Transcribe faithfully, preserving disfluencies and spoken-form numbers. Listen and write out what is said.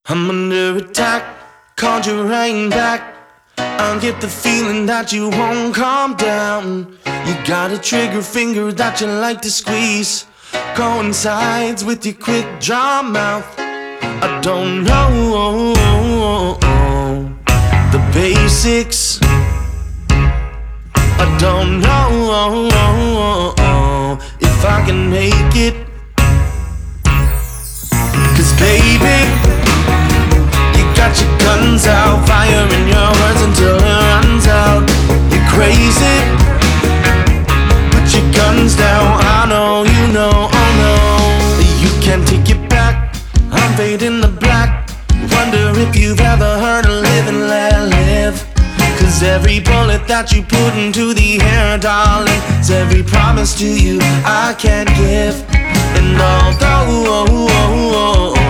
I'm under attack, conjuring back. I get the feeling that you won't calm down. You got a trigger finger that you like to squeeze, coincides with your quick draw mouth. I don't know the basics. I don't know if I can make it. 'Cause baby, you got your guns out, firing your words until it runs out. You're crazy, put your guns down. I know, you know, oh no, you can't take it back. I'm fading the black. Wonder if you've ever heard of live and let live. 'Cause every bullet that you put into the air, darling, is every promise to you I can't give. And although